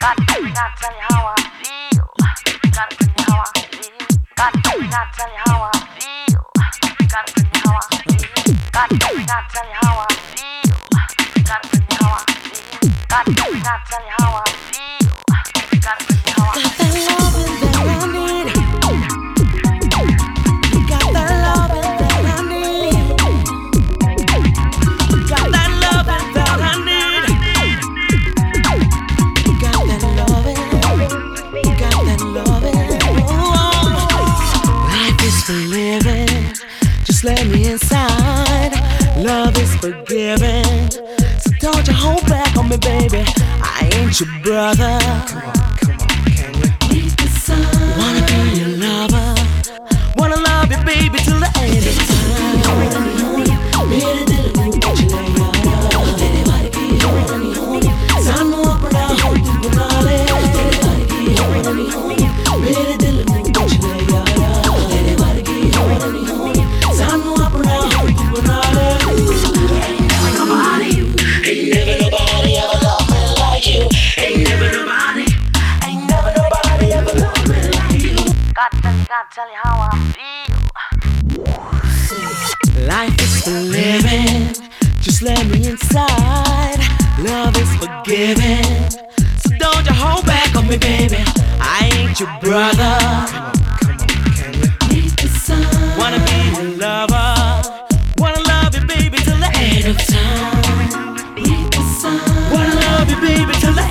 Gotta tell you how I feel. Gotta tell you how I feel. Gotta tell you how I feel. Gotta tell you how I feel. Gotta tell you how I feel. Gotta tell you how I feel. Gotta tell you how I feel. Gotta tell you how I feel. Got that loving that I need. Got that loving that I need. Got that loving that I need. Got that loving. Oh, life is for living. Just let me inside. Love is forgiving. So don't you hold back on me, baby. I ain't your brother. Come on, can you read the sign? Wanna be your lover. Wanna love you, baby, till the end of time. Gotta tell you how I feel. Life is for living. Just let me inside. Love is forgiving. So don't you hold back on me, baby. I ain't your brother. Come on, can you read the sign? Wanna be your lover. Wanna love you, baby, till the end of time. Read the sign. Wanna love you, baby, till the